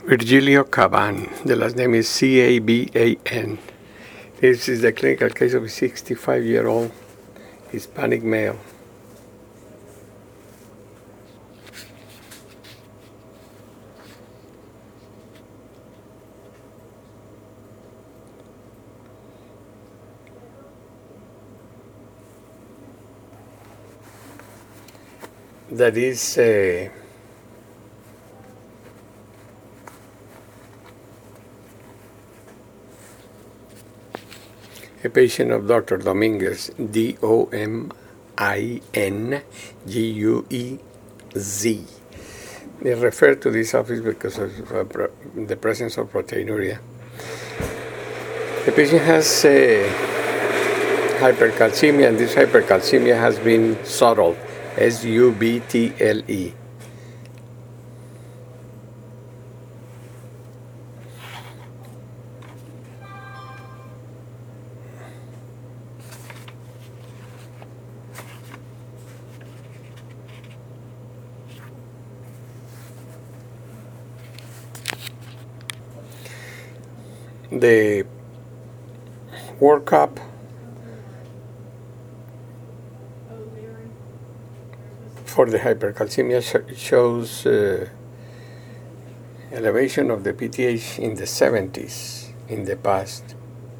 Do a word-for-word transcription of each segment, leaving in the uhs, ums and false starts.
Virgilio Caban. The last name is C A B A N. This is the clinical case of a sixty-five-year-old Hispanic male. That is uh, a patient of Doctor Dominguez, D O M I N G U E Z. They refer to this office because of uh, the presence of proteinuria. The patient has uh, hypercalcemia, and this hypercalcemia has been subtle, S U B T L E. The workup for the hypercalcemia sh- shows uh, elevation of the P T H in the seventies in the past.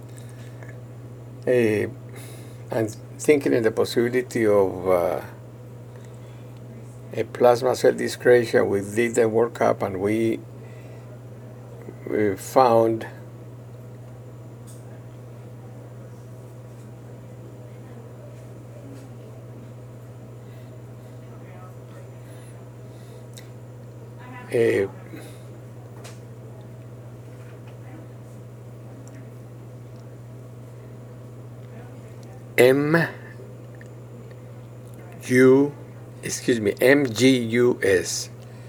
Uh, and thinking in the possibility of uh, a plasma cell dyscrasia, we did the workup and we, we found a M U, excuse me, M G U S.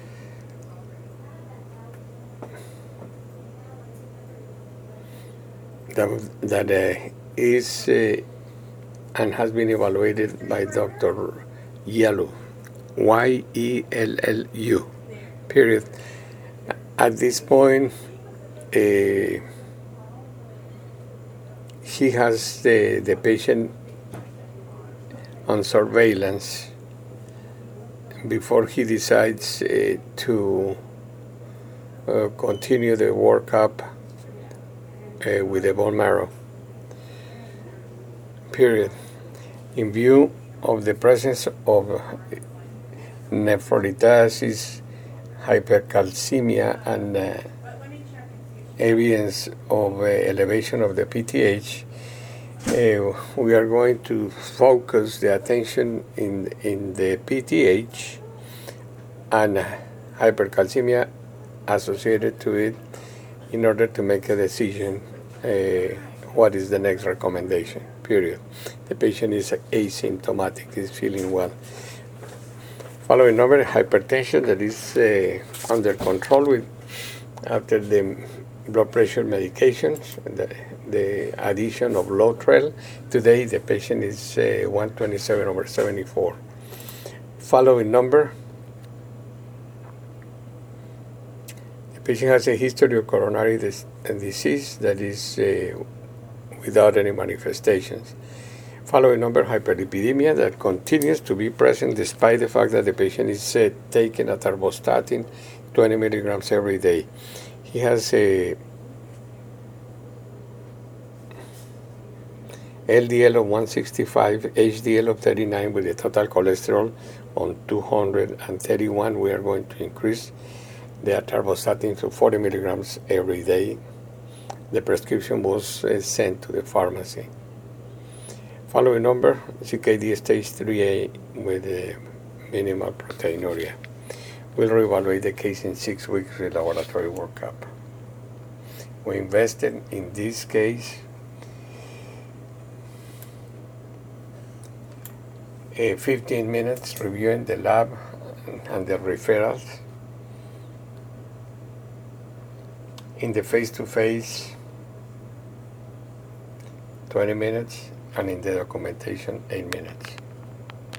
That, that uh, is uh, and has been evaluated by Doctor Yellow, Y E L L U, period. At this point, uh, he has the, the patient on surveillance before he decides uh, to uh, continue the workup uh, with the bone marrow, period. In view of the presence of nephrolithiasis, hypercalcemia, and uh, evidence of uh, elevation of the P T H, uh, we are going to focus the attention in, in the P T H and hypercalcemia associated to it in order to make a decision uh, what is the next recommendation, period. The patient is asymptomatic, is feeling well. Following number, hypertension that is uh, under control with after the blood pressure medications, the, the addition of Lotrel. Today the patient is uh, one twenty-seven over seventy-four. Following number, the patient has a history of coronary dis- disease that is uh, without any manifestations. Following number, hyperlipidemia that continues to be present despite the fact that the patient is uh, taking atorvastatin twenty milligrams every day. He has a L D L of one sixty-five, H D L of thirty-nine with a total cholesterol on two hundred thirty-one. We are going to increase the atorvastatin to forty milligrams every day. The prescription was uh, sent to the pharmacy. Following number, C K D stage three A with a minimal proteinuria. We'll reevaluate the case in six weeks with laboratory workup. We invested in this case uh, fifteen minutes reviewing the lab and the referrals. In the face-to-face, twenty minutes, and in the documentation, eight minutes.